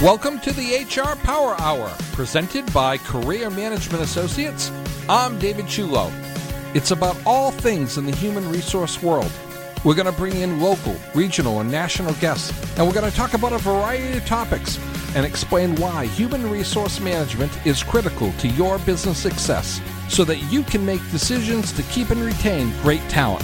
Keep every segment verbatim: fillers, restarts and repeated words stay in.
Welcome to the H R Power Hour, presented by Career Management Associates. I'm David Chulo. It's about all things in the human resource world. We're going to bring in local, regional, and national guests, and we're going to talk about a variety of topics and explain why human resource management is critical to your business success so that you can make decisions to keep and retain great talent.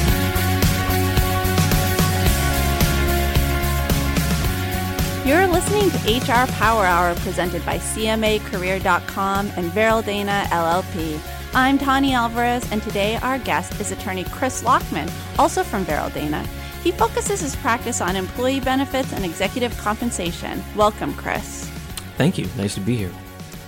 You're listening to H R Power Hour presented by C M A Career dot com and Veryl Dana L L P. I'm Tani Alvarez, and today our guest is attorney Chris Lockman, also from Veryl Dana. He focuses his practice on employee benefits and executive compensation. Welcome, Chris. Thank you. Nice to be here.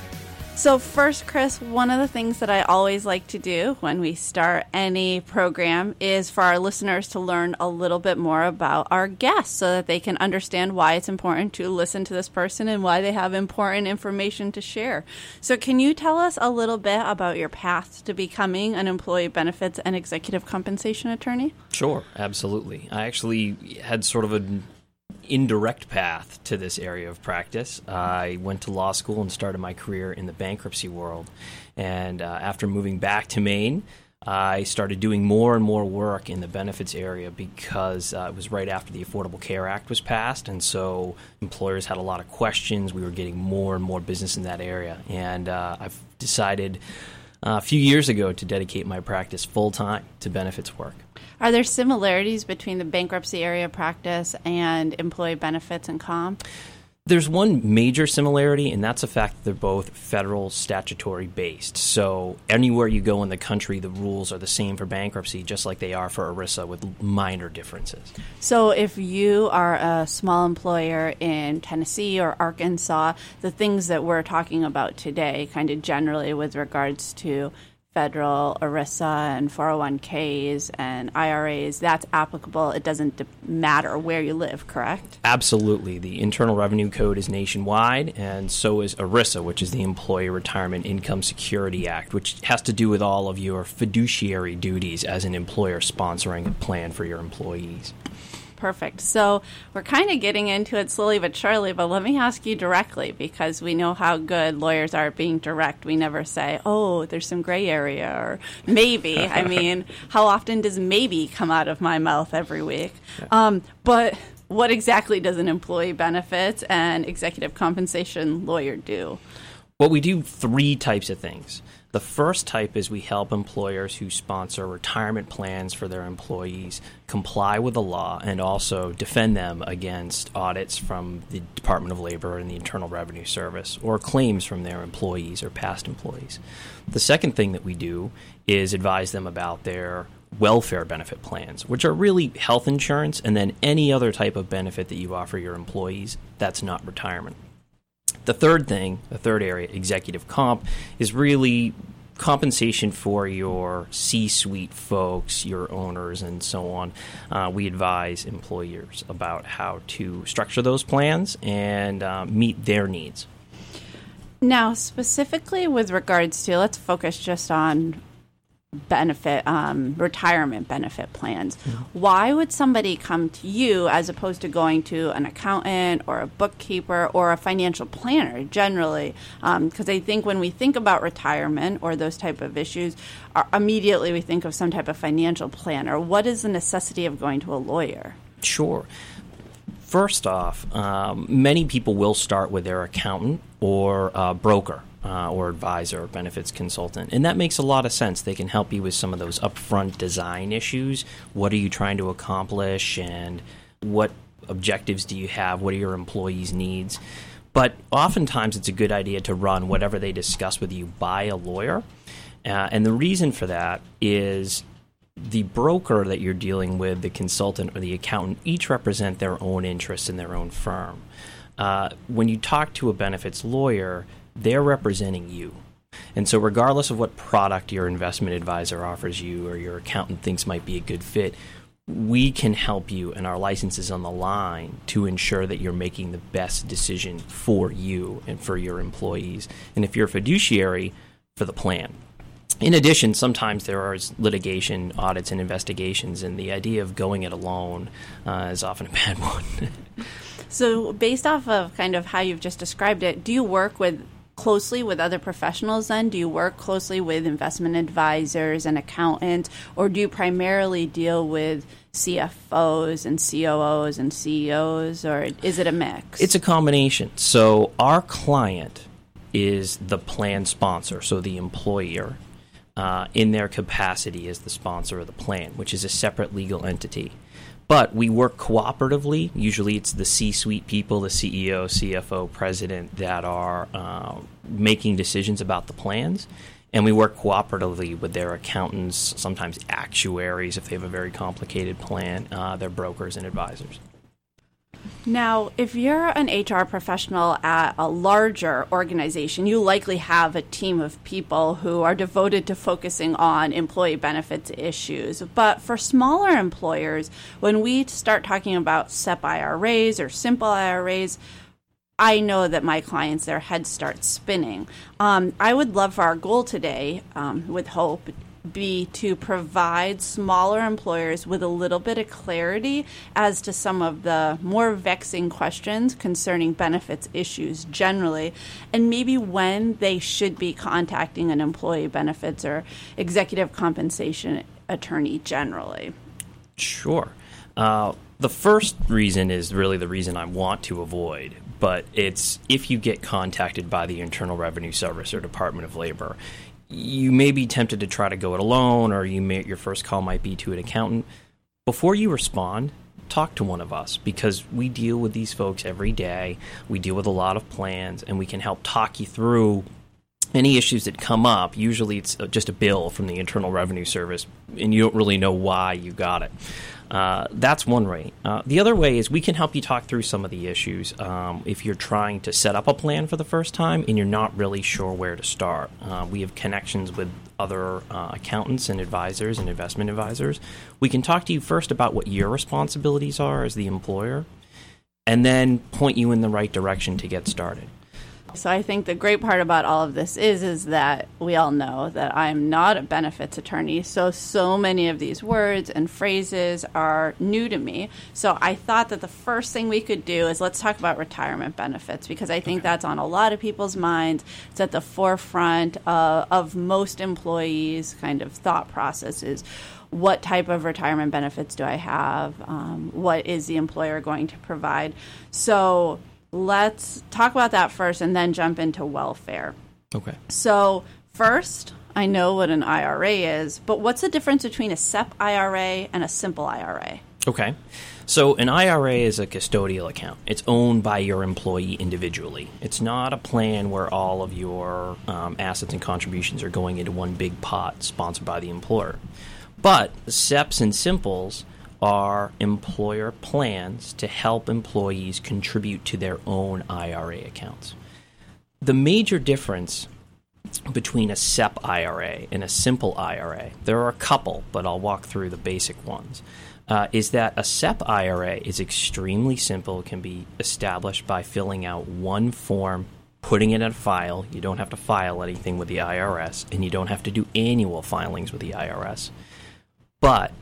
So first, Chris, one of the things that I always like to do when we start any program is for our listeners to learn a little bit more about our guests so that they can understand why it's important to listen to this person and why they have important information to share. So can you tell us a little bit about your path to becoming an employee benefits and executive compensation attorney? Sure, absolutely. I actually had sort of an indirect path to this area of practice. Uh, I went to law school and started my career in the bankruptcy world. And uh, after moving back to Maine, I started doing more and more work in the benefits area because uh, it was right after the Affordable Care Act was passed. And so employers had a lot of questions. We were getting more and more business in that area. And uh, I've decided uh, a few years ago to dedicate my practice full-time to benefits work. Are there similarities between the bankruptcy area practice and employee benefits and comp? There's one major similarity, and that's the fact that they're both federal statutory based. So anywhere you go in the country, the rules are the same for bankruptcy, just like they are for ERISA, with minor differences. So if you are a small employer in Tennessee or Arkansas, the things that we're talking about today, kind of generally with regards to federal ERISA and four oh one k's and I R As, that's applicable. It doesn't de- matter where you live, correct? Absolutely. The Internal Revenue Code is nationwide, and so is ERISA, which is the Employee Retirement Income Security Act, which has to do with all of your fiduciary duties as an employer sponsoring a plan for your employees. Perfect. So we're kind of getting into it slowly but surely, but let me ask you directly, because we know how good lawyers are at being direct. We never say, oh, there's some gray area, or maybe. I mean, how often does maybe come out of my mouth every week? Yeah. Um, but what exactly does an employee benefits and executive compensation lawyer do? Well, we do three types of things. The first type is we help employers who sponsor retirement plans for their employees comply with the law and also defend them against audits from the Department of Labor and the Internal Revenue Service or claims from their employees or past employees. The second thing that we do is advise them about their welfare benefit plans, which are really health insurance and then any other type of benefit that you offer your employees that's not retirement. The third thing, the third area, executive comp, is really compensation for your C-suite folks, your owners, and so on. Uh, we advise employers about how to structure those plans and uh, meet their needs. Now, specifically with regards to, let's focus just on benefit, um, retirement benefit plans. Mm-hmm. Why would somebody come to you as opposed to going to an accountant or a bookkeeper or a financial planner generally? Because um, I think when we think about retirement or those type of issues, uh, immediately we think of some type of financial planner. What is the necessity of going to a lawyer? Sure. First off, um, many people will start with their accountant or uh, broker. Uh, or advisor or benefits consultant. And that makes a lot of sense. They can help you with some of those upfront design issues. What are you trying to accomplish and what objectives do you have? What are your employees' needs? But oftentimes it's a good idea to run whatever they discuss with you by a lawyer. Uh, and the reason for that is the broker that you're dealing with, the consultant or the accountant, each represent their own interests in their own firm. Uh, when you talk to a benefits lawyer, they're representing you. And so regardless of what product your investment advisor offers you or your accountant thinks might be a good fit, we can help you, and our license is on the line to ensure that you're making the best decision for you and for your employees. And if you're a fiduciary, for the plan. In addition, sometimes there are litigation, audits, and investigations, and the idea of going it alone uh, is often a bad one. So based off of kind of how you've just described it, do you work with closely with other professionals then? Do you work closely with investment advisors and accountants, or do you primarily deal with C F Os and C O Os and C E Os, or is it a mix? It's a combination. So our client is the plan sponsor, so the employer, uh, in their capacity as the sponsor of the plan, which is a separate legal entity. But we work cooperatively. Usually it's the C-suite people, the C E O, C F O, president, that are uh, making decisions about the plans. And we work cooperatively with their accountants, sometimes actuaries if they have a very complicated plan, uh, their brokers and advisors. Now, if you're an H R professional at a larger organization, you likely have a team of people who are devoted to focusing on employee benefits issues. But for smaller employers, when we start talking about S E P I R As or simple I R As, I know that my clients, their heads start spinning. Um, I would love for our goal today, um, with Hope, be to provide smaller employers with a little bit of clarity as to some of the more vexing questions concerning benefits issues generally, and maybe when they should be contacting an employee benefits or executive compensation attorney generally. Sure. Uh, the first reason is really the reason I want to avoid, but it's if you get contacted by the Internal Revenue Service or Department of Labor, you may be tempted to try to go it alone, or you may, your first call might be to an accountant. Before you respond, talk to one of us, because we deal with these folks every day. We deal with a lot of plans, and we can help talk you through any issues that come up. Usually it's just a bill from the Internal Revenue Service, and you don't really know why you got it. Uh, that's one way. Uh, the other way is we can help you talk through some of the issues um, if you're trying to set up a plan for the first time and you're not really sure where to start. Uh, we have connections with other uh, accountants and advisors and investment advisors. We can talk to you first about what your responsibilities are as the employer, and then point you in the right direction to get started. So I think the great part about all of this is is that we all know that I'm not a benefits attorney, so so many of these words and phrases are new to me. So I thought that the first thing we could do is let's talk about retirement benefits, because I think okay. that's on a lot of people's minds. It's at the forefront uh, of most employees' kind of thought processes. What type of retirement benefits do I have? Um, what is the employer going to provide? So let's talk about that first and then jump into welfare. Okay. So first, I know what an I R A is, but what's the difference between a S E P I R A and a simple I R A? Okay. So an I R A is a custodial account. It's owned by your employee individually. It's not a plan where all of your um, assets and contributions are going into one big pot sponsored by the employer. But S E Ps and simples are employer plans to help employees contribute to their own I R A accounts. The major difference between a S E P I R A and a simple I R A, there are a couple, but I'll walk through the basic ones, uh, is that a S E P I R A is extremely simple. It can be established by filling out one form, putting it in a file. You don't have to file anything with the I R S, and you don't have to do annual filings with the I R S. But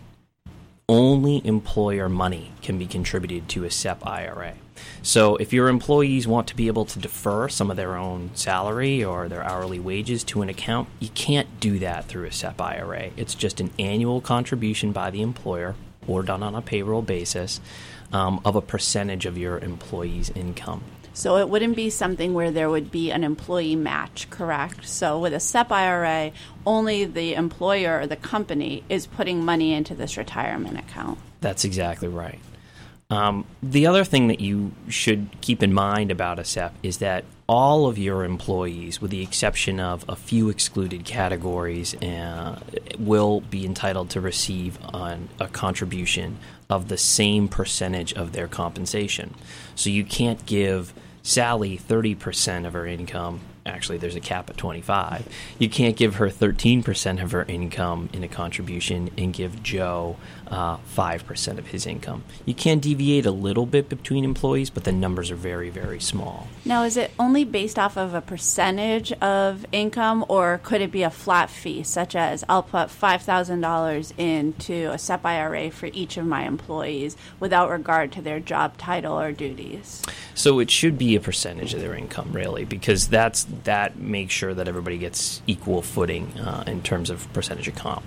only employer money can be contributed to a S E P I R A. So if your employees want to be able to defer some of their own salary or their hourly wages to an account, you can't do that through a S E P I R A. It's just an annual contribution by the employer, or done on a payroll basis, um, of a percentage of your employee's income. So it wouldn't be something where there would be an employee match, correct? So with a S E P I R A, only the employer or the company is putting money into this retirement account. That's exactly right. Um, the other thing that you should keep in mind about a S E P is that all of your employees, with the exception of a few excluded categories, uh, will be entitled to receive an, a contribution of the same percentage of their compensation. So you can't give Sally thirty percent of her income actually there's a cap at twenty-five. You can't give her thirteen percent of her income in a contribution and give Joe uh, five percent of his income. You can deviate a little bit between employees, but the numbers are very, very small. Now, is it only based off of a percentage of income, or could it be a flat fee, such as I'll put five thousand dollars into a S E P I R A for each of my employees without regard to their job title or duties? So it should be a percentage of their income, really, because that's that makes sure that everybody gets equal footing uh, in terms of percentage of comp.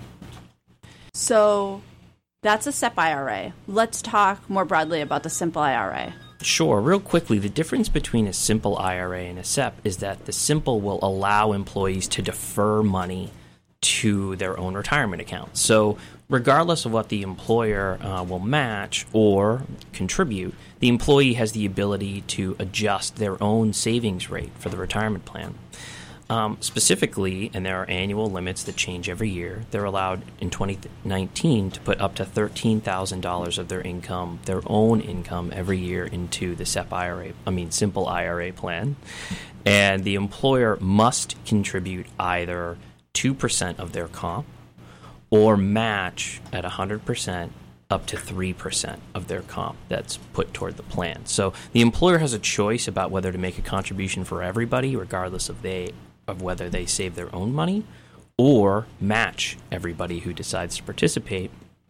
So that's a S E P I R A. Let's talk more broadly about the simple I R A. Sure. Real quickly, the difference between a simple I R A and a S E P is that the simple will allow employees to defer money to their own retirement account. So regardless of what the employer uh, will match or contribute, the employee has the ability to adjust their own savings rate for the retirement plan. Um, specifically, and there are annual limits that change every year, they're allowed in twenty nineteen to put up to thirteen thousand dollars of their income, their own income, every year into the S E P I R A, I mean simple I R A plan. And the employer must contribute either two percent of their comp or match at one hundred percent up to three percent of their comp that's put toward the plan. So the employer has a choice about whether to make a contribution for everybody, regardless of they of whether they save their own money or match everybody who decides to participate.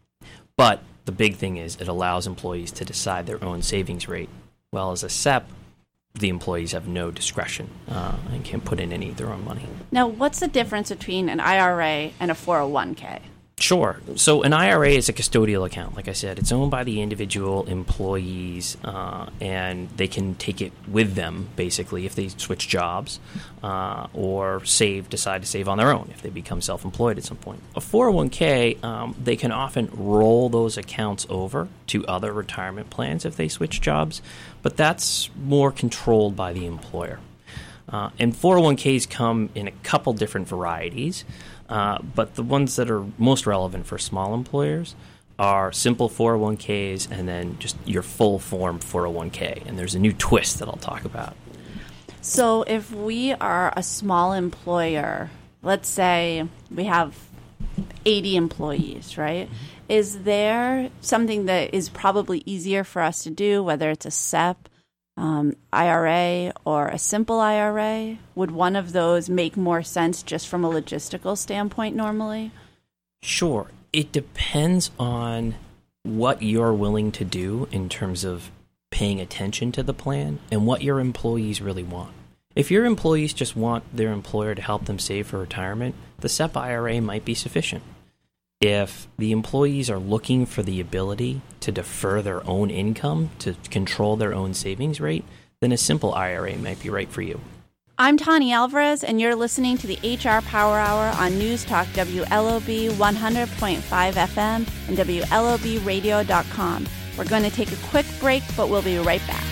But the big thing is it allows employees to decide their own savings rate. Well, as a S E P, the employees have no discretion uh, and can't put in any of their own money. Now, what's the difference between an I R A and a four oh one k? Sure. So an I R A is a custodial account. Like I said, it's owned by the individual employees, uh, and they can take it with them, basically, if they switch jobs uh, or save, decide to save on their own if they become self-employed at some point. A four oh one k, um, they can often roll those accounts over to other retirement plans if they switch jobs, but that's more controlled by the employer. Uh, and four oh one k's come in a couple different varieties. Uh, but the ones that are most relevant for small employers are simple four oh one k's and then just your full form four oh one k. And there's a new twist that I'll talk about. So if we are a small employer, let's say we have eighty employees, right? Mm-hmm. Is there something that is probably easier for us to do, whether it's a S E P, Um, I R A or a simple I R A? Would one of those make more sense just from a logistical standpoint normally? Sure. It depends on what you're willing to do in terms of paying attention to the plan and what your employees really want. If your employees just want their employer to help them save for retirement, the S E P I R A might be sufficient. If the employees are looking for the ability to defer their own income to control their own savings rate, then a simple I R A might be right for you. I'm Tani Alvarez, and you're listening to the H R Power Hour on News Talk W L O B one hundred point five F M and W L O B radio dot com. We're going to take a quick break, but we'll be right back.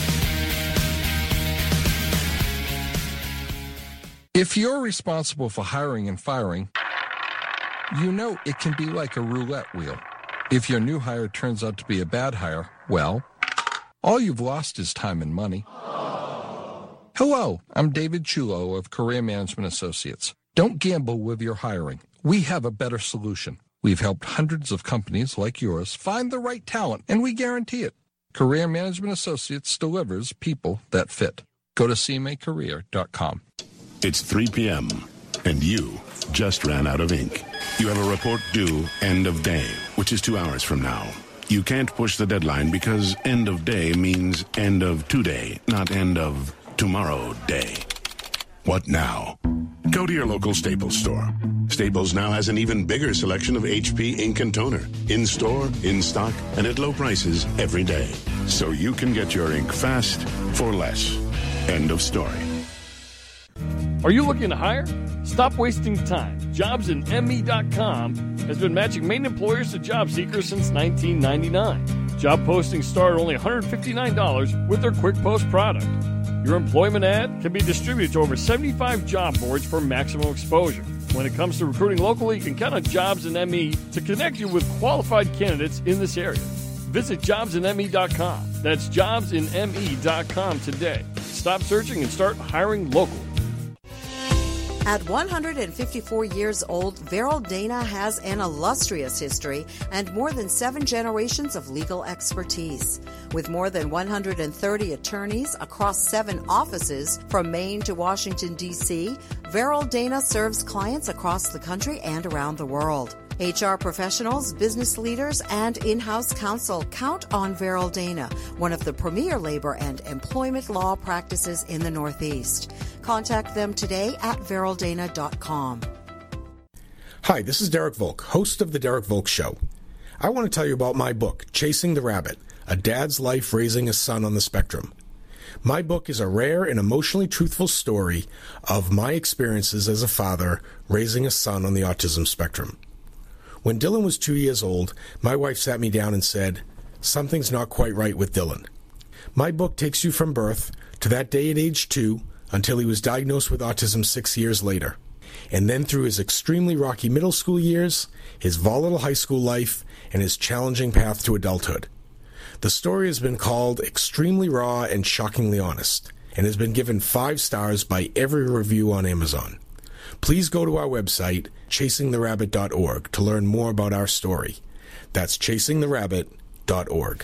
If you're responsible for hiring and firing, you know it can be like a roulette wheel. If your new hire turns out to be a bad hire, well, all you've lost is time and money. Hello, I'm David Chulo of Career Management Associates. Don't gamble with your hiring. We have a better solution. We've helped hundreds of companies like yours find the right talent, and we guarantee it. Career Management Associates delivers people that fit. Go to C M A career dot com. It's three p.m., and you just ran out of ink. You have a report due end of day, which is two hours from now. You can't push the deadline because end of day means end of today, not end of tomorrow day. What now? Go to your local Staples store. Staples now has an even bigger selection of H P ink and toner, in store, in stock, and at low prices every day. So you can get your ink fast for less. End of story. Are you looking to hire? Stop wasting time. jobs in M E dot com has been matching main employers to job seekers since nineteen ninety-nine. Job postings start at only one hundred fifty-nine dollars with their Quick Post product. Your employment ad can be distributed to over seventy-five job boards for maximum exposure. When it comes to recruiting locally, you can count on Jobs in M E to connect you with qualified candidates in this area. Visit jobs in M E dot com. That's jobs in M E dot com today. Stop searching and start hiring locally. At one hundred fifty-four years old, Verrill Dana has an illustrious history and more than seven generations of legal expertise. With more than one hundred thirty attorneys across seven offices from Maine to Washington, D C, Verrill Dana serves clients across the country and around the world. H R professionals, business leaders, and in-house counsel count on Verrill Dana, one of the premier labor and employment law practices in the Northeast. Contact them today at verrill dana dot com. Hi, this is Derek Volk, host of The Derek Volk Show. I want to tell you about my book, Chasing the Rabbit, A Dad's Life Raising a Son on the Spectrum. My book is a rare and emotionally truthful story of my experiences as a father raising a son on the autism spectrum. When Dylan was two years old, my wife sat me down and said, "Something's not quite right with Dylan." My book takes you from birth to that day at age two until he was diagnosed with autism six years later, and then through his extremely rocky middle school years, his volatile high school life, and his challenging path to adulthood. The story has been called extremely raw and shockingly honest, and has been given five stars by every review on Amazon. Please go to our website, chasing the rabbit dot org, to learn more about our story. That's chasing the rabbit dot org.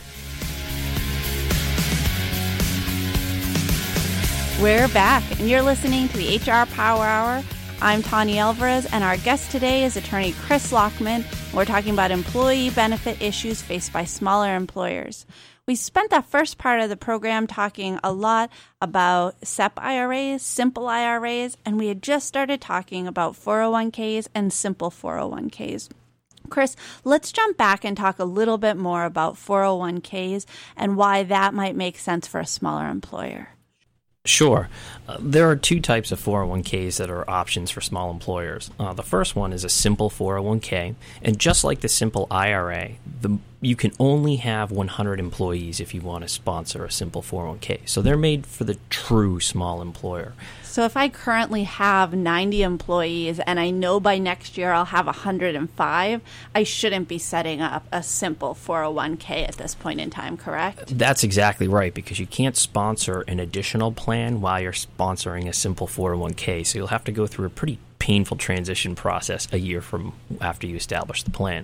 We're back, and you're listening to the H R Power Hour. I'm Tanya Alvarez, and our guest today is attorney Chris Lockman. We're talking about employee benefit issues faced by smaller employers. We spent that first part of the program talking a lot about S E P I R As, simple I R As, and we had just started talking about four oh one k's and simple four oh one k's. Chris, let's jump back and talk a little bit more about four oh one k's and why that might make sense for a smaller employer. Sure. Uh, there are two types of four oh one k's that are options for small employers. Uh, the first one is a simple four oh one k, and just like the simple I R A, the, you can only have one hundred employees if you want to sponsor a simple four oh one k. So they're made for the true small employer. So if I currently have ninety employees and I know by next year I'll have one hundred five, I shouldn't be setting up a simple four oh one k at this point in time, correct? That's exactly right, because you can't sponsor an additional plan while you're sponsoring a simple four oh one k. So you'll have to go through a pretty painful transition process a year from after you establish the plan.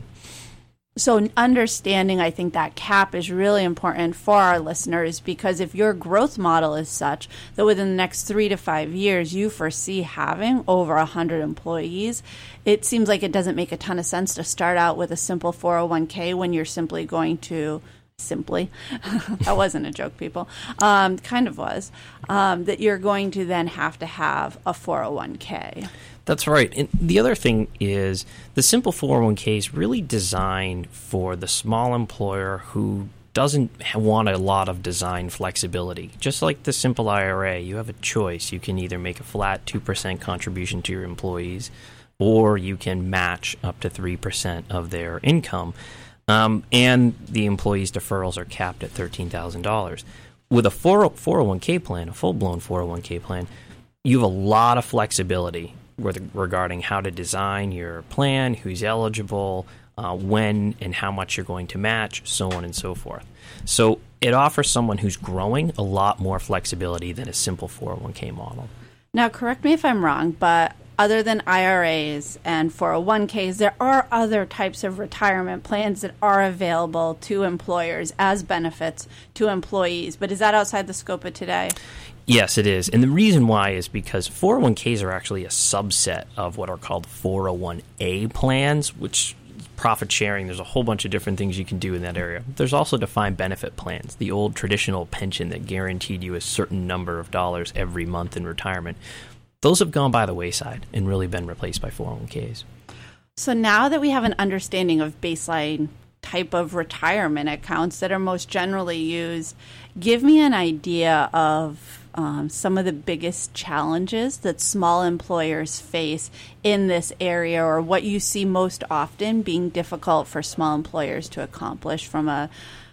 So understanding, I think, that cap is really important for our listeners, because if your growth model is such that within the next three to five years you foresee having over one hundred employees, it seems like it doesn't make a ton of sense to start out with a simple four oh one k when you're simply going to simply, that wasn't a joke, people, um, kind of was, um, that you're going to then have to have a four oh one k. That's right. And the other thing is the simple four oh one k is really designed for the small employer who doesn't want a lot of design flexibility. Just like the simple I R A, you have a choice. You can either make a flat two percent contribution to your employees, or you can match up to three percent of their income. Um, and the employees' deferrals are capped at thirteen thousand dollars. With a four oh one k plan, a full-blown four oh one k plan, you have a lot of flexibility regarding how to design your plan, who's eligible, uh, when and how much you're going to match, so on and so forth. So it offers someone who's growing a lot more flexibility than a simple four oh one k model. Now, correct me if I'm wrong, but other than I R As and four oh one k's, there are other types of retirement plans that are available to employers as benefits to employees. But is that outside the scope of today? Yes, it is. And the reason why is because four oh one k's are actually a subset of what are called four oh one a plans, which profit sharing, there's a whole bunch of different things you can do in that area. There's also defined benefit plans, the old traditional pension that guaranteed you a certain number of dollars every month in retirement. Those have gone by the wayside and really been replaced by four oh one k's. So now that we have an understanding of baseline type of retirement accounts that are most generally used, give me an idea of um, some of the biggest challenges that small employers face in this area, or what you see most often being difficult for small employers to accomplish from a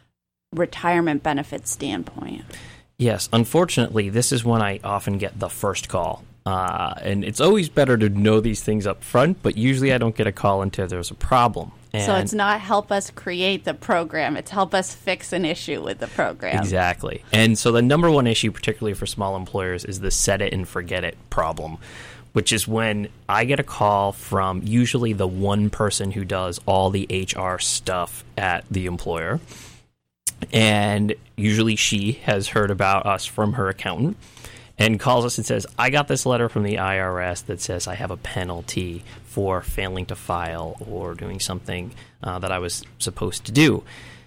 retirement benefit standpoint. Yes, unfortunately, this is when I often get the first call. Uh, and it's always better to know these things up front, but usually I don't get a call until there's a problem. And so it's not help us create the program, it's help us fix an issue with the program. Exactly. And so the number one issue, particularly for small employers, is the set it and forget it problem, which is when I get a call from usually the one person who does all the H R stuff at the employer. And usually she has heard about us from her accountant and calls us and says, I got this letter from the I R S that says I have a penalty for failing to file or doing something uh, that I was supposed to do.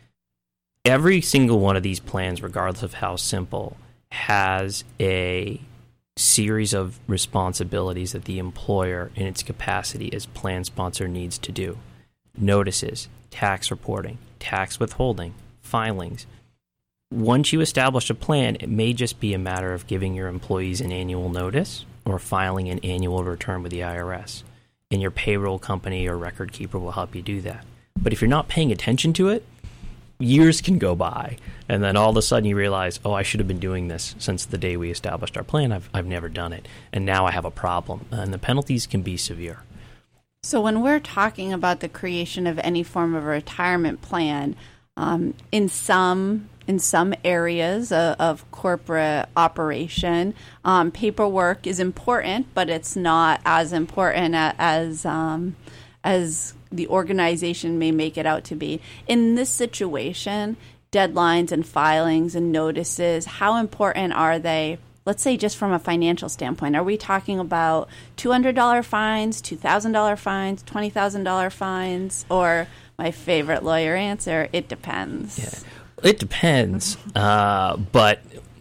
Every single one of these plans, regardless of how simple, has a series of responsibilities that the employer in its capacity as plan sponsor needs to do. Notices, tax reporting, tax withholding, filings. Once you establish a plan, it may just be a matter of giving your employees an annual notice or filing an annual return with the I R S. And your payroll company or record keeper will help you do that. But if you're not paying attention to it, years can go by, and then all of a sudden you realize, oh, I should have been doing this since the day we established our plan. I've, I've never done it, and now I have a problem. And the penalties can be severe. So when we're talking about the creation of any form of a retirement plan, um, in some in some areas of, of corporate operation, um, paperwork is important, but it's not as important as um, as the organization may make it out to be. In this situation, deadlines and filings and notices, how important are they? Let's say just from a financial standpoint, are we talking about two hundred dollars fines, two thousand dollars fines, twenty thousand dollars fines, or my favorite lawyer answer, it depends? Yeah. It depends. Uh, but,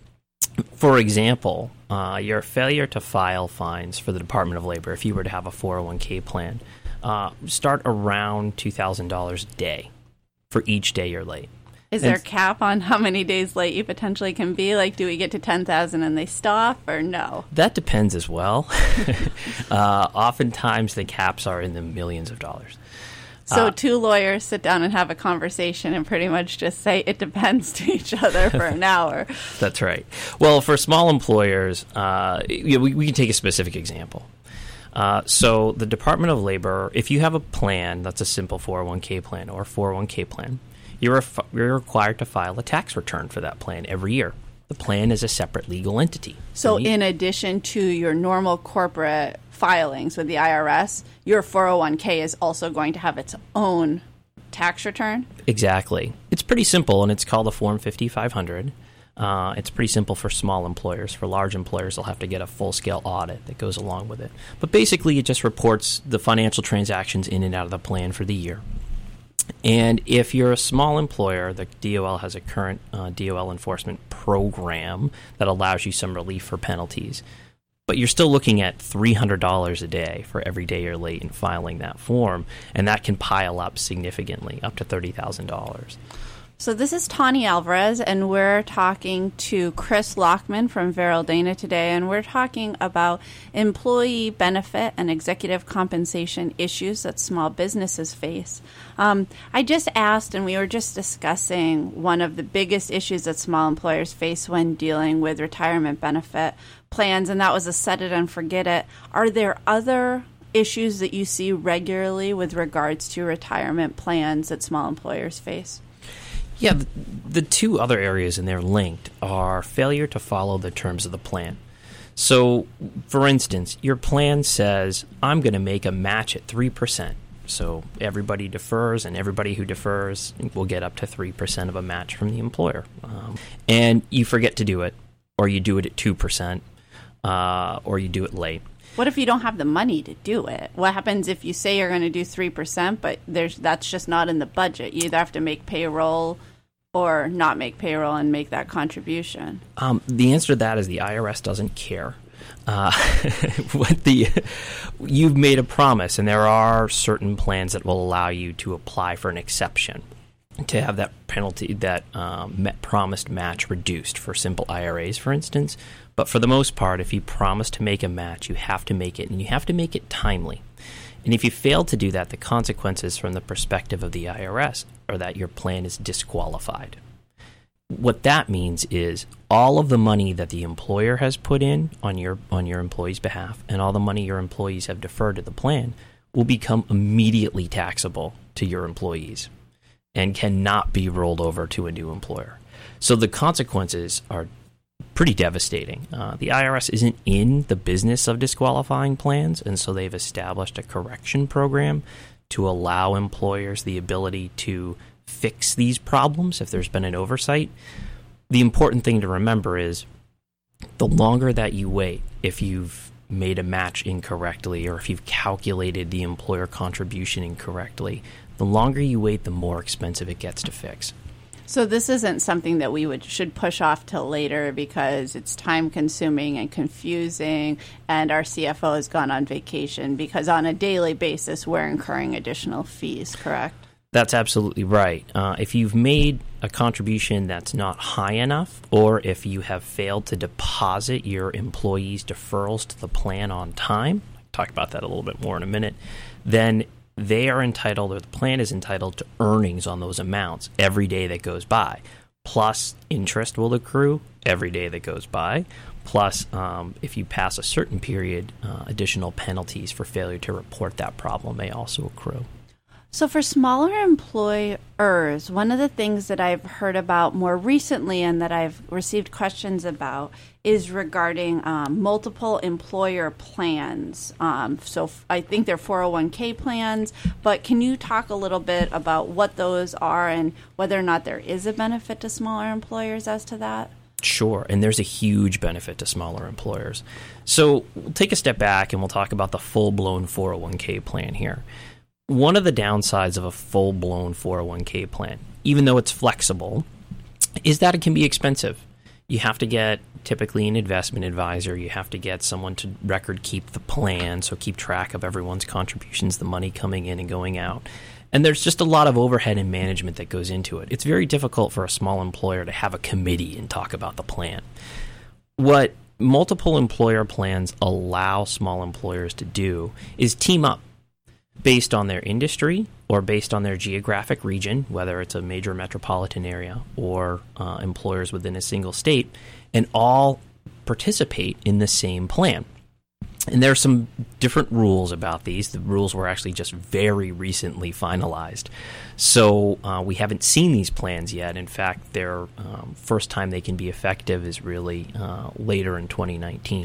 for example, uh, your failure to file fines for the Department of Labor, if you were to have a four oh one k plan, uh, start around two thousand dollars a day for each day you're late. Is there a cap on how many days late you potentially can be? Like, do we get to ten thousand and they stop, or no? That depends as well. uh, oftentimes, the caps are in the millions of dollars. So uh, two lawyers sit down and have a conversation and pretty much just say it depends to each other for an hour. That's right. Well, for small employers, uh, we, we can take a specific example. Uh, so the Department of Labor, if you have a plan that's a simple four oh one k plan or four oh one k plan, You're, ref- you're required to file a tax return for that plan every year. The plan is a separate legal entity. So in addition to your normal corporate filings with the I R S, your four oh one k is also going to have its own tax return? Exactly. It's pretty simple, and it's called a Form fifty-five hundred. Uh, it's pretty simple for small employers. For large employers, they'll have to get a full-scale audit that goes along with it. But basically, it just reports the financial transactions in and out of the plan for the year. And if you're a small employer, the D O L has a current uh, D O L enforcement program that allows you some relief for penalties. But you're still looking at three hundred dollars a day for every day you're late in filing that form, and that can pile up significantly, up to thirty thousand dollars. So this is Tawny Alvarez, and we're talking to Chris Lockman from Veril Dana today, and we're talking about employee benefit and executive compensation issues that small businesses face. Um, I just asked, and we were just discussing one of the biggest issues that small employers face when dealing with retirement benefit plans, and that was a set it and forget it. Are there other issues that you see regularly with regards to retirement plans that small employers face? Yeah, the, the two other areas, and they're linked, are failure to follow the terms of the plan. So, for instance, your plan says, I'm going to make a match at three percent. So everybody defers, and everybody who defers will get up to three percent of a match from the employer. Um, and you forget to do it, or you do it at two percent, uh, or you do it late. What if you don't have the money to do it? What happens if you say you're going to do three percent, but there's that's just not in the budget? You either have to make payroll or not make payroll and make that contribution. Um, the answer to that is the I R S doesn't care. Uh, what the you've made a promise, and there are certain plans that will allow you to apply for an exception to have that penalty, that um, met, promised match reduced for simple I R As, for instance. But for the most part, if you promise to make a match, you have to make it, and you have to make it timely. And if you fail to do that, the consequences from the perspective of the I R S are that your plan is disqualified. What that means is all of the money that the employer has put in on your on your employee's behalf and all the money your employees have deferred to the plan will become immediately taxable to your employees and cannot be rolled over to a new employer. So the consequences are pretty devastating. Uh, the I R S isn't in the business of disqualifying plans, and so they've established a correction program to allow employers the ability to fix these problems if there's been an oversight. The important thing to remember is the longer that you wait, if you've made a match incorrectly or if you've calculated the employer contribution incorrectly, the longer you wait, the more expensive it gets to fix. So this isn't something that we would should push off till later because it's time-consuming and confusing, and our C F O has gone on vacation because on a daily basis we're incurring additional fees, correct? That's absolutely right. Uh, if you've made a contribution that's not high enough, or if you have failed to deposit your employees' deferrals to the plan on time, I'll talk about that a little bit more in a minute, then they are entitled, or the plan is entitled to earnings on those amounts every day that goes by. Plus, interest will accrue every day that goes by. Plus, um, if you pass a certain period, uh, additional penalties for failure to report that problem may also accrue. So for smaller employers, one of the things that I've heard about more recently and that I've received questions about is regarding um, multiple employer plans. Um, so f- I think they're four oh one k plans, but can you talk a little bit about what those are and whether or not there is a benefit to smaller employers as to that? Sure, and there's a huge benefit to smaller employers. So we'll take a step back and we'll talk about the full-blown four oh one k plan here. One of the downsides of a full-blown four oh one k plan, even though it's flexible, is that it can be expensive. You have to get typically an investment advisor. You have to get someone to record keep the plan, so keep track of everyone's contributions, the money coming in and going out. And there's just a lot of overhead and management that goes into it. It's very difficult for a small employer to have a committee and talk about the plan. What multiple employer plans allow small employers to do is team up based on their industry or based on their geographic region, whether it's a major metropolitan area or uh, employers within a single state, and all participate in the same plan. And there are some different rules about these. The rules were actually just very recently finalized. So uh, we haven't seen these plans yet. In fact, their um, first time they can be effective is really uh, later in twenty nineteen.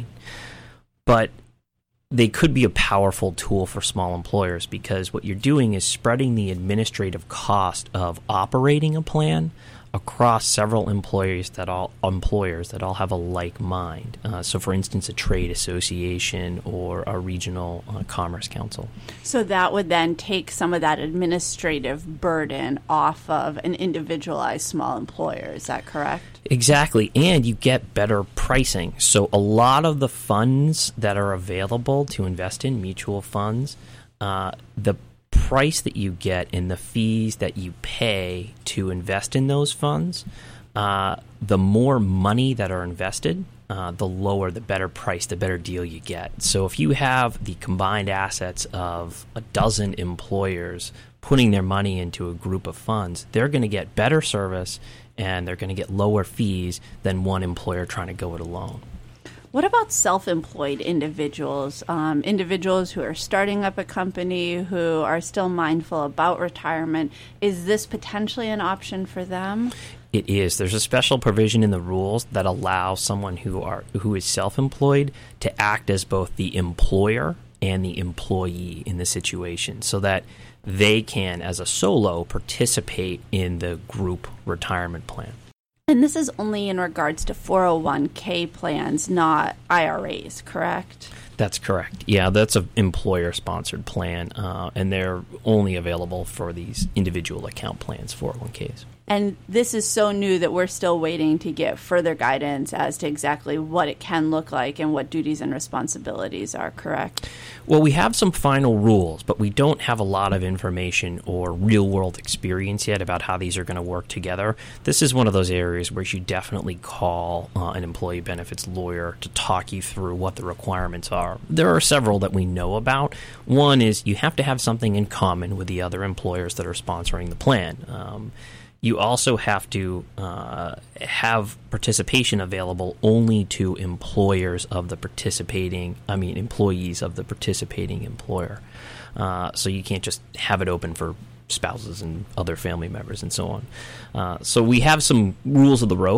But they could be a powerful tool for small employers because what you're doing is spreading the administrative cost of operating a plan across several employers that all employers that all have a like mind. Uh, so, for instance, a trade association or a regional uh, commerce council. So that would then take some of that administrative burden off of an individualized small employer. Is that correct? Exactly, and you get better pricing. So a lot of the funds that are available to invest in, mutual funds, uh, the price that you get and the fees that you pay to invest in those funds, uh, the more money that are invested, uh, the lower, the better price, the better deal you get. So if you have the combined assets of a dozen employers putting their money into a group of funds, they're going to get better service and they're going to get lower fees than one employer trying to go it alone. What about self-employed individuals, um, individuals who are starting up a company, who are still mindful about retirement? Is this potentially an option for them? It is. There's a special provision in the rules that allows someone who are who is self-employed to act as both the employer and the employee in the situation so that they can, as a solo, participate in the group retirement plan. And this is only in regards to four oh one k plans, not I R As, correct? That's correct. Yeah, that's an employer-sponsored plan, uh, and they're only available for these individual account plans, four oh one k's. And this is so new that we're still waiting to get further guidance as to exactly what it can look like and what duties and responsibilities are, correct? Well, we have some final rules, but we don't have a lot of information or real-world experience yet about how these are going to work together. This is one of those areas where you should definitely call uh, an employee benefits lawyer to talk you through what the requirements are. There are several that we know about. One is you have to have something in common with the other employers that are sponsoring the plan. Um, You also have to uh, have participation available only to employers of the participating, I mean, employees of the participating employer. Uh, so you can't just have it open for spouses and other family members and so on. Uh, so we have some rules of the road,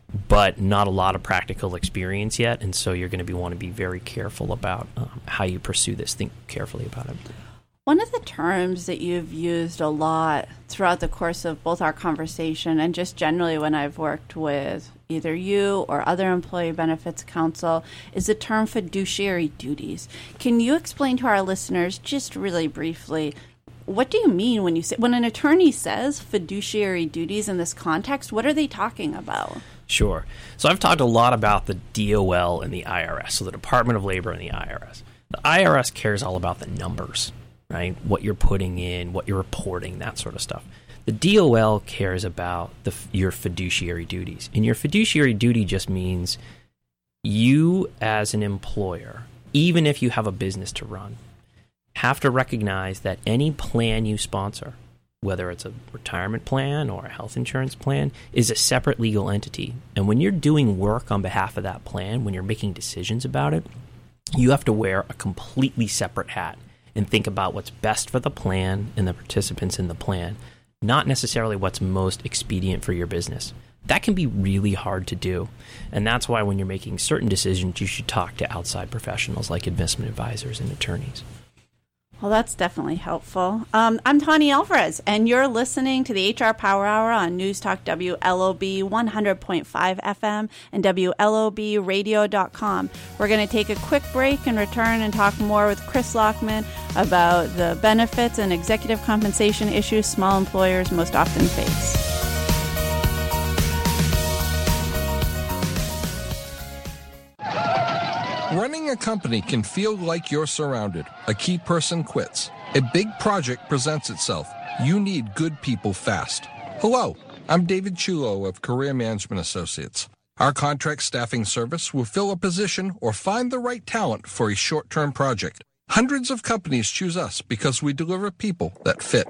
but not a lot of practical experience yet, and so you're going to be want to be very careful about um, how you pursue this. Think carefully about it. One of the terms that you've used a lot throughout the course of both our conversation and just generally when I've worked with either you or other employee benefits counsel is the term fiduciary duties. Can you explain to our listeners just really briefly, what do you mean when you say, when an attorney says fiduciary duties in this context, what are they talking about? Sure. So I've talked a lot about the D O L and the I R S, so the Department of Labor and the I R S. The I R S cares all about the numbers, right? What you're putting in, what you're reporting, that sort of stuff. The D O L cares about the, your fiduciary duties. And your fiduciary duty just means you as an employer, even if you have a business to run, have to recognize that any plan you sponsor, whether it's a retirement plan or a health insurance plan, is a separate legal entity. And when you're doing work on behalf of that plan, when you're making decisions about it, you have to wear a completely separate hat and think about what's best for the plan and the participants in the plan, not necessarily what's most expedient for your business. That can be really hard to do. And that's why when you're making certain decisions, you should talk to outside professionals like investment advisors and attorneys. Well, that's definitely helpful. Um, I'm Tani Alvarez, and you're listening to the H R Power Hour on News Talk W L O B one hundred point five F M and W L O B radio dot com. We're going to take a quick break and return and talk more with Chris Lockman about the benefits and executive compensation issues small employers most often face. Running a company can feel like you're surrounded. A key person quits. A big project presents itself. You need good people fast. Hello, I'm David Chulo of Career Management Associates. Our contract staffing service will fill a position or find the right talent for a short-term project. Hundreds of companies choose us because we deliver people that fit.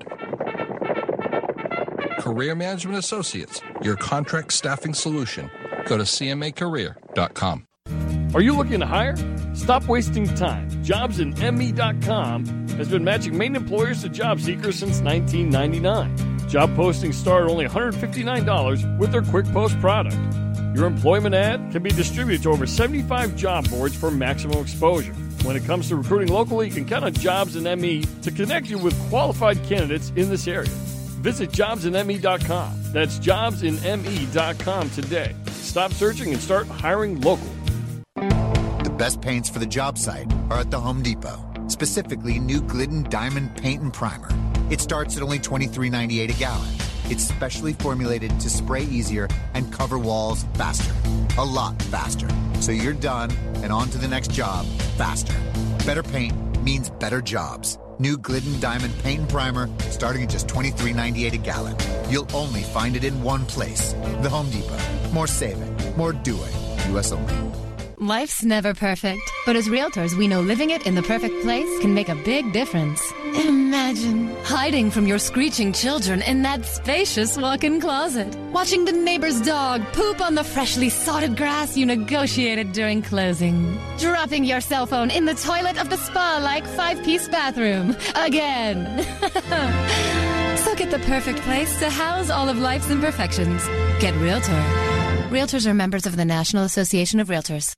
Career Management Associates, your contract staffing solution. Go to C M A career dot com. Are you looking to hire? Stop wasting time. Jobs in M E dot com has been matching main employers to job seekers since nineteen ninety-nine. Job postings start at only one hundred fifty-nine dollars with their Quick Post product. Your employment ad can be distributed to over seventy-five job boards for maximum exposure. When it comes to recruiting locally, you can count on Jobs in M E to connect you with qualified candidates in this area. Visit jobs in M E dot com. That's jobs in M E dot com today. Stop searching and start hiring local. The best paints for the job site are at the Home Depot, specifically new Glidden Diamond Paint and Primer. It starts at only twenty-three ninety-eight a gallon. It's specially formulated to spray easier and cover walls faster. A lot faster. So you're done and on to the next job faster. Better paint means better jobs. New Glidden Diamond Paint and Primer starting at just twenty-three ninety-eight a gallon. You'll only find it in one place. The Home Depot. More saving, more doing. U S only. Life's never perfect, but as realtors, we know living it in the perfect place can make a big difference. Imagine hiding from your screeching children in that spacious walk-in closet, watching the neighbor's dog poop on the freshly sodded grass you negotiated during closing, dropping your cell phone in the toilet of the spa-like five-piece bathroom again. So get the perfect place to house all of life's imperfections. Get Realtor. Realtors are members of the National Association of Realtors.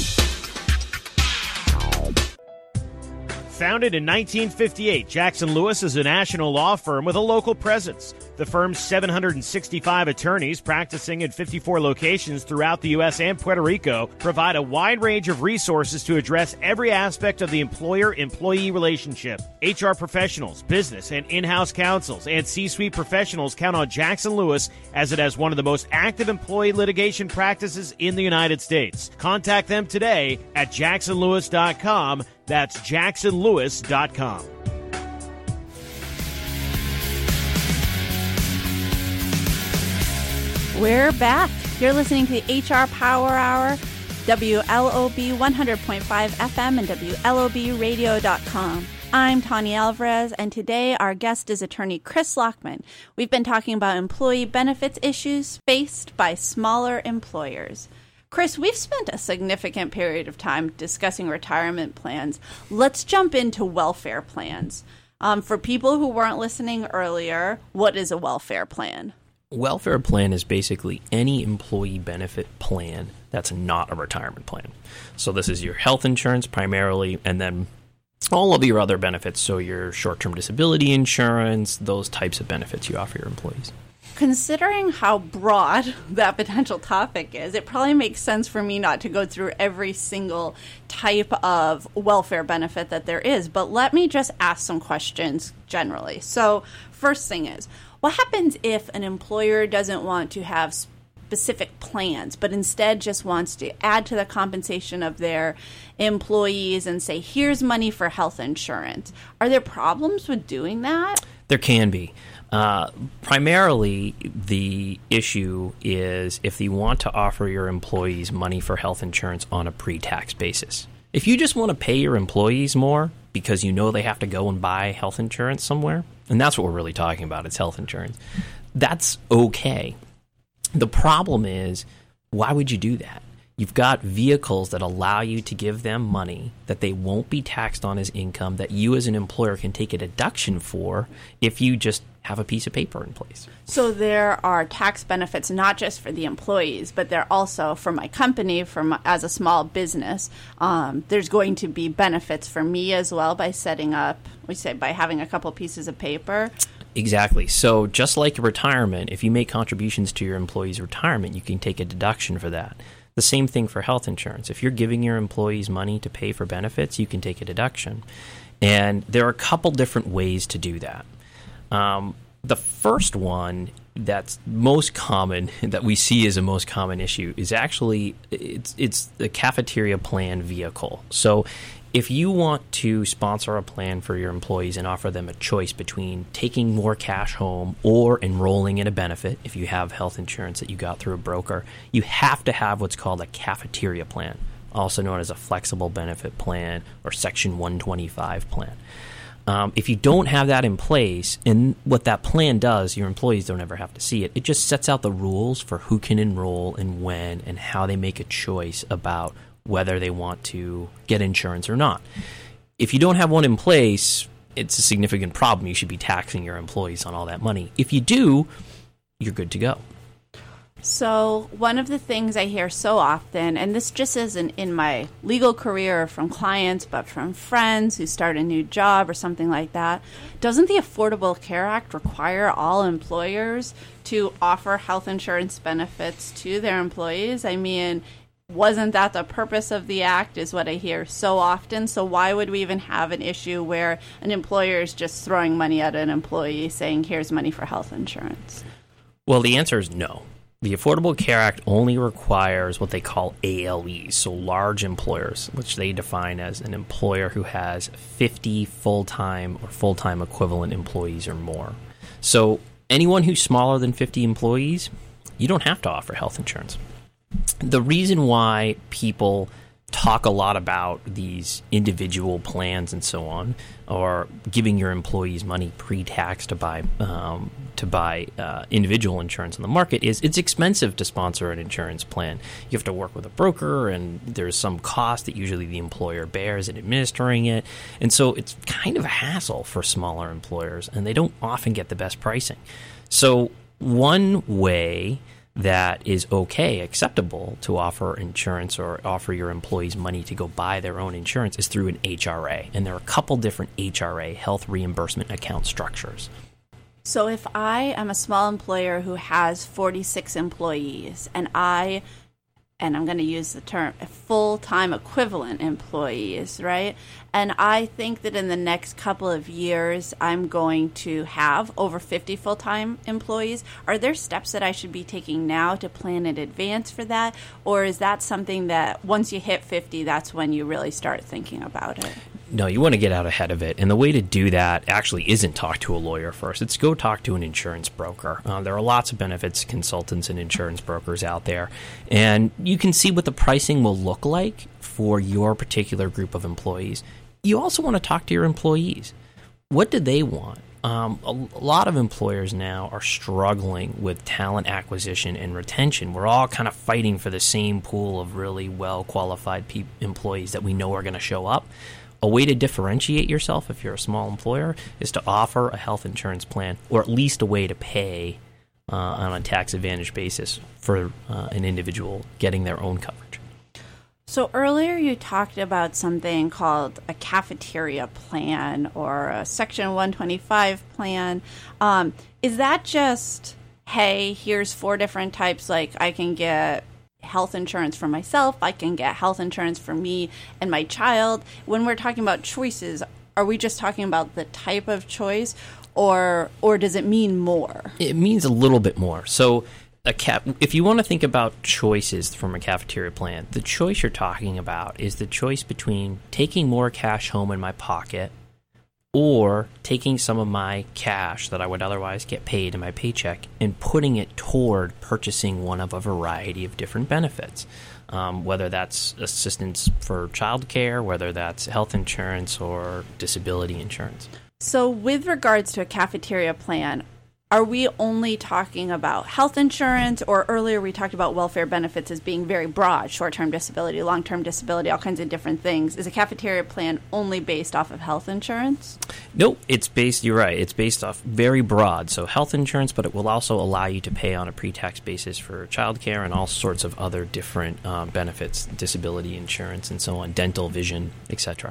Founded in nineteen fifty-eight, Jackson Lewis is a national law firm with a local presence. The firm's seven hundred sixty-five attorneys practicing in fifty-four locations throughout the U S and Puerto Rico provide a wide range of resources to address every aspect of the employer-employee relationship. H R professionals, business and in-house counsels, and C-suite professionals count on Jackson Lewis as it has one of the most active employee litigation practices in the United States. Contact them today at jackson lewis dot com. That's jackson lewis dot com. We're back. You're listening to the H R Power Hour, W L O B one hundred point five F M and W L O B radio dot com. I'm Tani Alvarez, and today our guest is attorney Chris Lockman. We've been talking about employee benefits issues faced by smaller employers. Chris, we've spent a significant period of time discussing retirement plans. Let's jump into welfare plans. Um, for people who weren't listening earlier, what is a welfare plan? Welfare plan is basically any employee benefit plan that's not a retirement plan. So this is your health insurance primarily, and then all of your other benefits, so your short-term disability insurance, those types of benefits you offer your employees. Considering how broad that potential topic is, it probably makes sense for me not to go through every single type of welfare benefit that there is. But let me just ask some questions generally. So first thing is, what happens if an employer doesn't want to have specific plans, but instead just wants to add to the compensation of their employees and say, here's money for health insurance? Are there problems with doing that? There can be. Uh, primarily, the issue is if you want to offer your employees money for health insurance on a pre-tax basis. If you just want to pay your employees more because you know they have to go and buy health insurance somewhere, and that's what we're really talking about, it's health insurance, that's okay. The problem is, why would you do that? You've got vehicles that allow you to give them money that they won't be taxed on as income, that you as an employer can take a deduction for if you just have a piece of paper in place. So there are tax benefits not just for the employees, but they're also for my company, for my, as a small business. Um, there's going to be benefits for me as well by setting up, we say, by having a couple pieces of paper. Exactly. So just like retirement, if you make contributions to your employees' retirement, you can take a deduction for that. The same thing for health insurance. If you're giving your employees money to pay for benefits, you can take a deduction. And there are a couple different ways to do that. Um, the first one that's most common, that we see as a most common issue, is actually it's it's the cafeteria plan vehicle. So if you want to sponsor a plan for your employees and offer them a choice between taking more cash home or enrolling in a benefit, if you have health insurance that you got through a broker, you have to have what's called a cafeteria plan, also known as a flexible benefit plan or Section one twenty-five plan. Um, if you don't have that in place, and what that plan does, your employees don't ever have to see it, it just sets out the rules for who can enroll and when and how they make a choice about whether they want to get insurance or not. If you don't have one in place, it's a significant problem. You should be taxing your employees on all that money. If you do, you're good to go. So one of the things I hear so often, and this just isn't in my legal career or from clients, but from friends who start a new job or something like that, doesn't the Affordable Care Act require all employers to offer health insurance benefits to their employees? I mean, wasn't that the purpose of the act, is what I hear so often. So why would we even have an issue where an employer is just throwing money at an employee saying, here's money for health insurance? Well, the answer is no. The Affordable Care Act only requires what they call A L Es, so large employers, which they define as an employer who has fifty full-time or full-time equivalent employees or more. So anyone who's smaller than fifty employees, you don't have to offer health insurance. The reason why people talk a lot about these individual plans and so on, or giving your employees money pre-tax to buy um, to buy uh, individual insurance in the market, is it's expensive to sponsor an insurance plan. You have to work with a broker, and there's some cost that usually the employer bears in administering it. And so it's kind of a hassle for smaller employers, and they don't often get the best pricing. So one way that is okay, acceptable to offer insurance or offer your employees money to go buy their own insurance is through an H R A. And there are a couple different H R A, health reimbursement account structures. So if I am a small employer who has forty-six employees, and I, and I'm going to use the term full-time equivalent employees, right? And I think that in the next couple of years, I'm going to have over fifty full-time employees. Are there steps that I should be taking now to plan in advance for that? Or is that something that once you hit fifty, that's when you really start thinking about it? No, you want to get out ahead of it. And the way to do that actually isn't talk to a lawyer first. It's go talk to an insurance broker. Uh, there are lots of benefits consultants and insurance brokers out there. And you can see what the pricing will look like for your particular group of employees. You also want to talk to your employees. What do they want? Um, a, a lot of employers now are struggling with talent acquisition and retention. We're all kind of fighting for the same pool of really well-qualified pe- employees that we know are going to show up. A way to differentiate yourself if you're a small employer is to offer a health insurance plan, or at least a way to pay uh, on a tax advantage basis for uh, an individual getting their own coverage. So earlier you talked about something called a cafeteria plan or a Section one twenty-five plan. Um, is that just, hey, here's four different types, like I can get health insurance for myself, I can get health insurance for me and my child? When we're talking about choices, are we just talking about the type of choice, or or does it mean more? It means a little bit more. So a cap, if you want to think about choices from a cafeteria plan, the choice you're talking about is the choice between taking more cash home in my pocket or taking some of my cash that I would otherwise get paid in my paycheck and putting it toward purchasing one of a variety of different benefits, um, whether that's assistance for childcare, whether that's health insurance or disability insurance. So with regards to a cafeteria plan, are we only talking about health insurance, or earlier we talked about welfare benefits as being very broad, short-term disability, long-term disability, all kinds of different things? Is a cafeteria plan only based off of health insurance? Nope, it's based, you're right, it's based off very broad, so health insurance, but it will also allow you to pay on a pre-tax basis for childcare and all sorts of other different uh, benefits, disability insurance and so on, dental, vision, et cetera.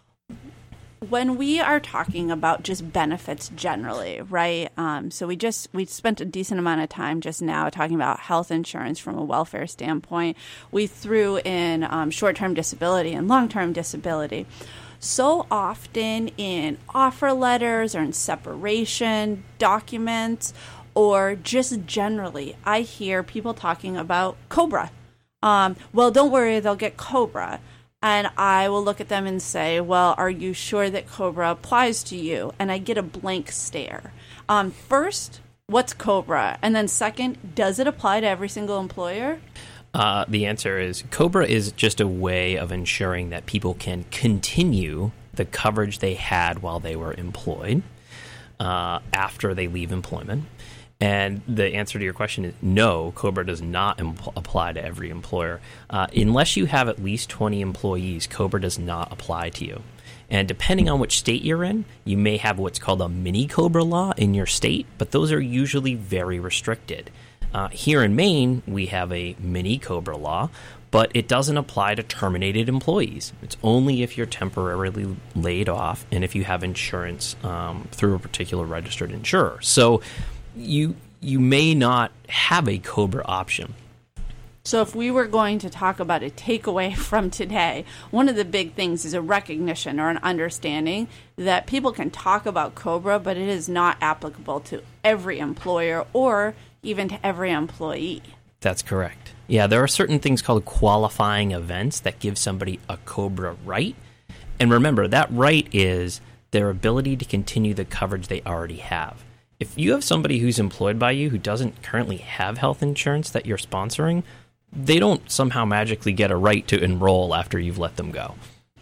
When we are talking about just benefits generally, right? Um, so we just we spent a decent amount of time just now talking about health insurance from a welfare standpoint. We threw in um, short-term disability and long-term disability. So often in offer letters or in separation documents, or just generally, I hear people talking about COBRA. Um, well, don't worry, they'll get COBRA. And I will look at them and say, well, are you sure that COBRA applies to you? And I get a blank stare. Um, first, what's COBRA? And then second, does it apply to every single employer? Uh, the answer is COBRA is just a way of ensuring that people can continue the coverage they had while they were employed uh, after they leave employment. And the answer to your question is no, COBRA does not impl- apply to every employer. Uh, unless you have at least twenty employees, COBRA does not apply to you. And depending on which state you're in, you may have what's called a mini COBRA law in your state, but those are usually very restricted. Uh, here in Maine, we have a mini COBRA law, but it doesn't apply to terminated employees. It's only if you're temporarily laid off and if you have insurance um, through a particular registered insurer. So you you may not have a COBRA option. So if we were going to talk about a takeaway from today, one of the big things is a recognition or an understanding that people can talk about COBRA, but it is not applicable to every employer or even to every employee. That's correct. Yeah, there are certain things called qualifying events that give somebody a COBRA right. And remember, that right is their ability to continue the coverage they already have. If you have somebody who's employed by you who doesn't currently have health insurance that you're sponsoring, they don't somehow magically get a right to enroll after you've let them go.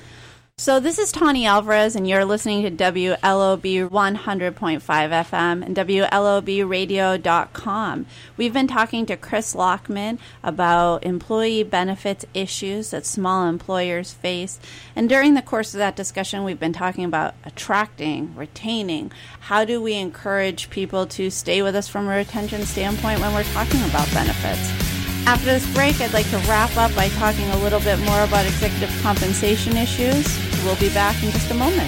So this is Tawny Alvarez, and you're listening to W L O B one hundred point five F M and W L O B radio dot com. We've been talking to Chris Lockman about employee benefits issues that small employers face. And during the course of that discussion, we've been talking about attracting, retaining. How do we encourage people to stay with us from a retention standpoint when we're talking about benefits? After this break, I'd like to wrap up by talking a little bit more about executive compensation issues. We'll be back in just a moment.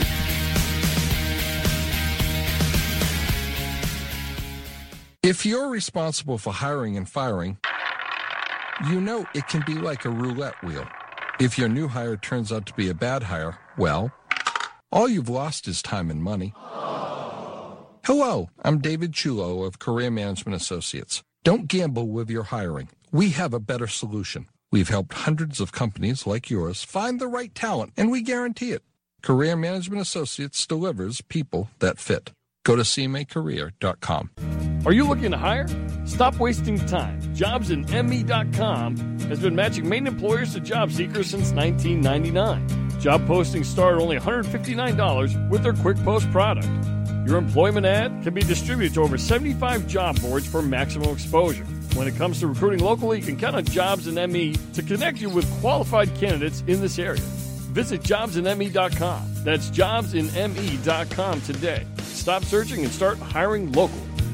If you're responsible for hiring and firing, you know it can be like a roulette wheel. If your new hire turns out to be a bad hire, well, all you've lost is time and money. Hello, I'm David Chulo of Career Management Associates. Don't gamble with your hiring. We have a better solution. We've helped hundreds of companies like yours find the right talent, and we guarantee it. Career Management Associates delivers people that fit. Go to C M A career dot com. Are you looking to hire? Stop wasting time. jobs in M E dot com has been matching Maine employers to job seekers since nineteen ninety-nine. Job postings start at only one hundred fifty-nine dollars with their Quick Post product. Your employment ad can be distributed to over seventy-five job boards for maximum exposure. When it comes to recruiting locally, you can count on Jobs in M E to connect you with qualified candidates in this area. Visit jobs in M E dot com. That's jobs in M E dot com today. Stop searching and start hiring locally.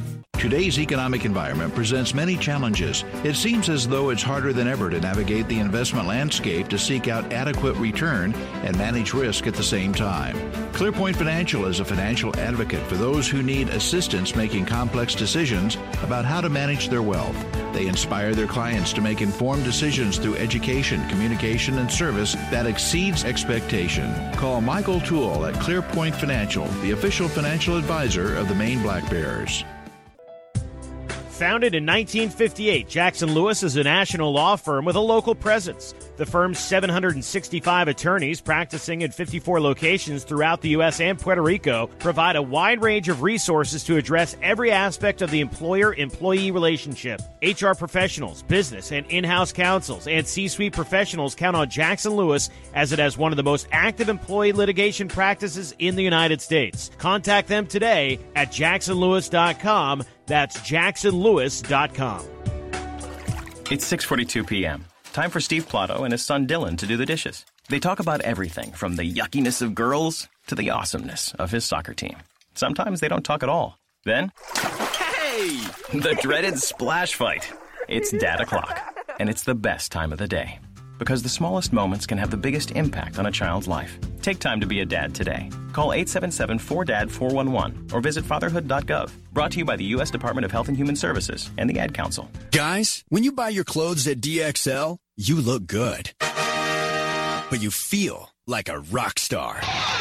Today's economic environment presents many challenges. It seems as though it's harder than ever to navigate the investment landscape to seek out adequate return and manage risk at the same time. ClearPoint Financial is a financial advocate for those who need assistance making complex decisions about how to manage their wealth. They inspire their clients to make informed decisions through education, communication, and service that exceeds expectation. Call Michael Toole at ClearPoint Financial, the official financial advisor of the Maine Black Bears. Founded in nineteen fifty-eight, Jackson Lewis is a national law firm with a local presence. The firm's seven hundred sixty-five attorneys practicing in fifty-four locations throughout the U S and Puerto Rico provide a wide range of resources to address every aspect of the employer-employee relationship. H R professionals, business and in-house counsels, and C-suite professionals count on Jackson Lewis as it has one of the most active employee litigation practices in the United States. Contact them today at jackson lewis dot com. That's jackson lewis dot com. It's six forty-two p.m. Time for Steve Plotto and his son Dylan to do the dishes. They talk about everything from the yuckiness of girls to the awesomeness of his soccer team. Sometimes they don't talk at all. Then, hey! The dreaded splash fight. It's Dad O'Clock, and it's the best time of the day. Because the smallest moments can have the biggest impact on a child's life. Take time to be a dad today. Call eight seven seven, four D A D, four one one or visit fatherhood dot gov. Brought to you by the U S Department of Health and Human Services and the Ad Council. Guys, when you buy your clothes at D X L, you look good. But you feel like a rock star.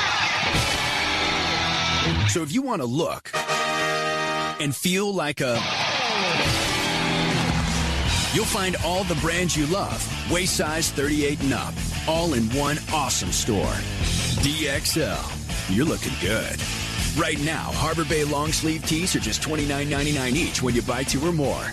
So if you want to look and feel like a... You'll find all the brands you love, waist size thirty-eight and up, all in one awesome store. D X L, you're looking good. Right now, Harbor Bay long sleeve tees are just twenty-nine ninety-nine each when you buy two or more.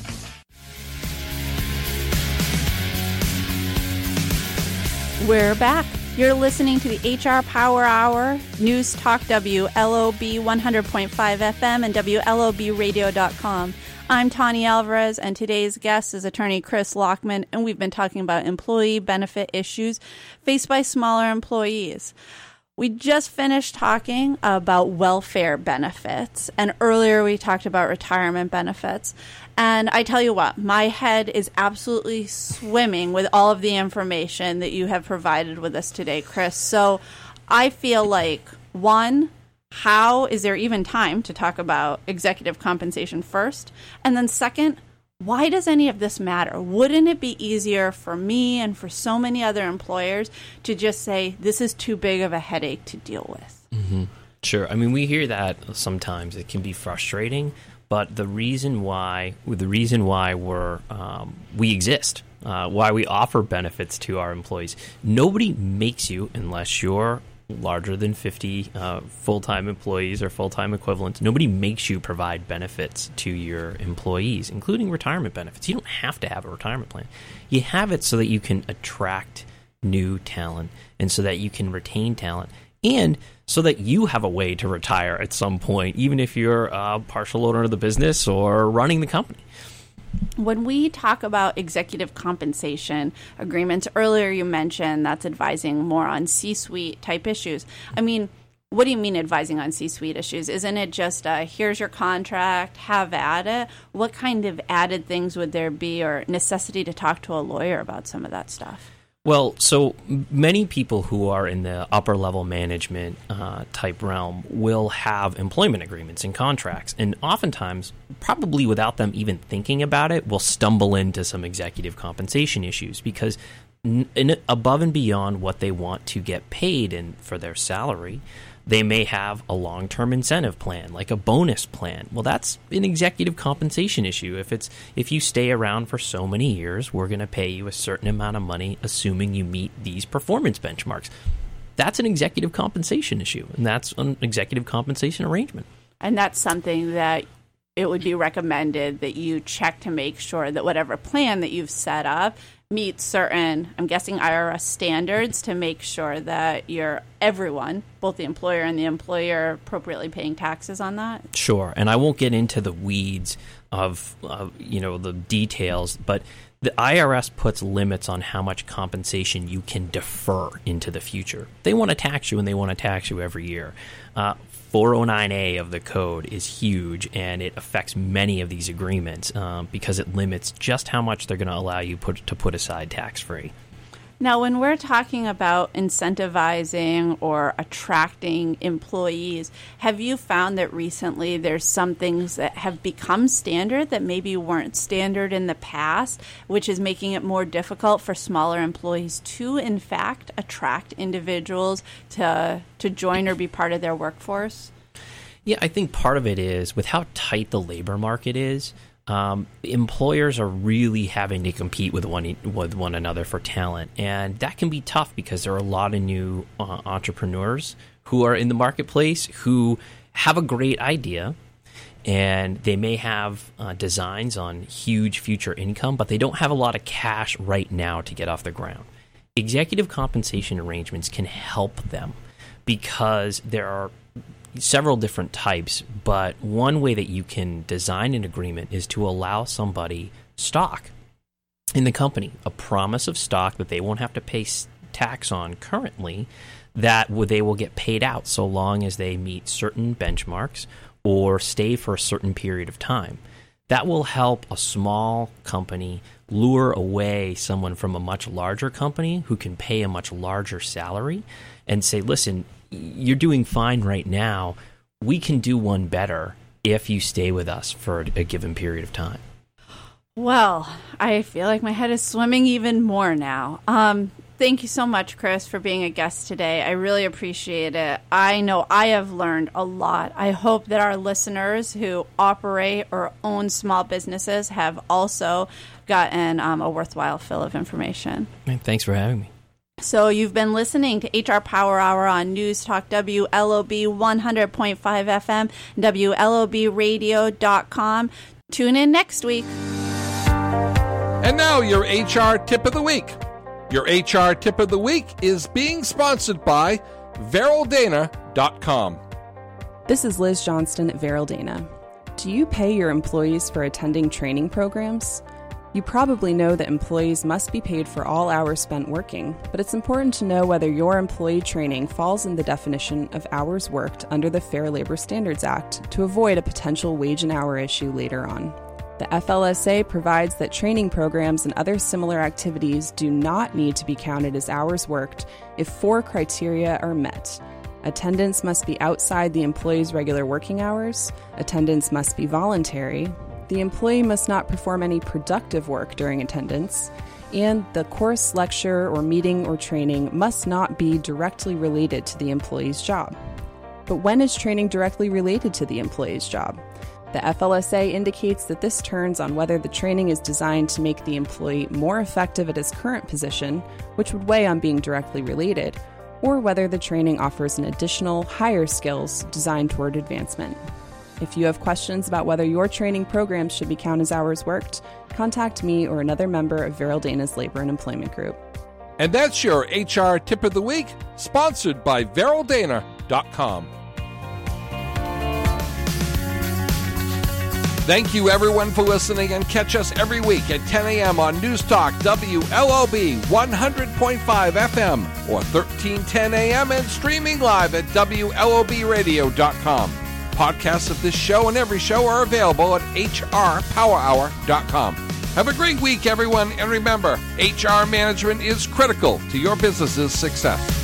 We're back. You're listening to the H R Power Hour, News Talk W L O B one hundred point five F M and W L O B radio dot com. I'm Tani Alvarez, and today's guest is attorney Chris Lockman, and we've been talking about employee benefit issues faced by smaller employees. We just finished talking about welfare benefits, and earlier we talked about retirement benefits. And I tell you what, my head is absolutely swimming with all of the information that you have provided with us today, Chris. So I feel like, one, how is there even time to talk about executive compensation first? And then second, why does any of this matter? Wouldn't it be easier for me and for so many other employers to just say, this is too big of a headache to deal with? Mm-hmm. Sure. I mean, we hear that sometimes. It can be frustrating, but the reason why the reason why we're um, we exist, uh, why we offer benefits to our employees, nobody makes you, unless you're larger than fifty uh, full-time employees or full-time equivalents, nobody makes you provide benefits to your employees, including retirement benefits. You don't have to have a retirement plan. You have it so that you can attract new talent and so that you can retain talent and so that you have a way to retire at some point, even if you're a partial owner of the business or running the company. When we talk about executive compensation agreements, earlier you mentioned that's advising more on C-suite type issues. I mean, what do you mean advising on C-suite issues? Isn't it just uh, here's your contract, have at it? What kind of added things would there be or necessity to talk to a lawyer about some of that stuff? Well, so many people who are in the upper level management uh, type realm will have employment agreements and contracts, and oftentimes, probably without them even thinking about it, will stumble into some executive compensation issues because n- in, above and beyond what they want to get paid in for their salary, they may have a long-term incentive plan, like a bonus plan. Well, that's an executive compensation issue. If it's if you stay around for so many years, we're going to pay you a certain amount of money, assuming you meet these performance benchmarks. That's an executive compensation issue, and that's an executive compensation arrangement. And that's something that it would be recommended that you check to make sure that whatever plan that you've set up meet certain, I'm guessing, I R S standards to make sure that you're everyone, both the employer and the employer, appropriately paying taxes on that? Sure, and I won't get into the weeds of, of you know the details, but the I R S puts limits on how much compensation you can defer into the future. They want to tax you, and they want to tax you every year. Uh, four oh nine A of the code is huge, and it affects many of these agreements um, because it limits just how much they're going to allow you put, to put aside tax-free. Now, when we're talking about incentivizing or attracting employees, have you found that recently there's some things that have become standard that maybe weren't standard in the past, which is making it more difficult for smaller employees to, in fact, attract individuals to to join or be part of their workforce? Yeah, I think part of it is with how tight the labor market is. Um, employers are really having to compete with one with one another for talent, and that can be tough because there are a lot of new uh, entrepreneurs who are in the marketplace who have a great idea, and they may have uh, designs on huge future income, but they don't have a lot of cash right now to get off the ground. Executive compensation arrangements can help them because there are several different types, but one way that you can design an agreement is to allow somebody stock in the company, a promise of stock that they won't have to pay tax on currently, that they will get paid out so long as they meet certain benchmarks or stay for a certain period of time. That will help a small company lure away someone from a much larger company who can pay a much larger salary and say, listen, you're doing fine right now. We can do one better if you stay with us for a given period of time. Well, I feel like my head is swimming even more now. Um, thank you so much, Chris, for being a guest today. I really appreciate it. I know I have learned a lot. I hope that our listeners who operate or own small businesses have also gotten um, a worthwhile fill of information. Thanks for having me. So you've been listening to H R Power Hour on News Talk W L O B one hundred point five F M, W L O B radio dot com. Tune in next week. And now your H R Tip of the Week. Your H R Tip of the Week is being sponsored by Veryl Dana dot com. This is Liz Johnston at Veryl Dana. Do you pay your employees for attending training programs? You probably know that employees must be paid for all hours spent working, but it's important to know whether your employee training falls in the definition of hours worked under the Fair Labor Standards Act to avoid a potential wage and hour issue later on. The F L S A provides that training programs and other similar activities do not need to be counted as hours worked if four criteria are met. Attendance must be outside the employee's regular working hours, attendance must be voluntary, the employee must not perform any productive work during attendance, and the course, lecture, or meeting or training must not be directly related to the employee's job. But when is training directly related to the employee's job? The F L S A indicates that this turns on whether the training is designed to make the employee more effective at his current position, which would weigh on being directly related, or whether the training offers an additional, higher skills designed toward advancement. If you have questions about whether your training programs should be counted as hours worked, contact me or another member of Veryl Dana's Labor and Employment Group. And that's your H R Tip of the Week, sponsored by Veryl Dana dot com. Thank you, everyone, for listening, and catch us every week at ten a.m. on News Talk W L O B one hundred point five F M or thirteen ten a.m. and streaming live at W L O B radio dot com. Podcasts of this show and every show are available at H R power hour dot com. Have a great week, everyone, and remember, H R management is critical to your business's success.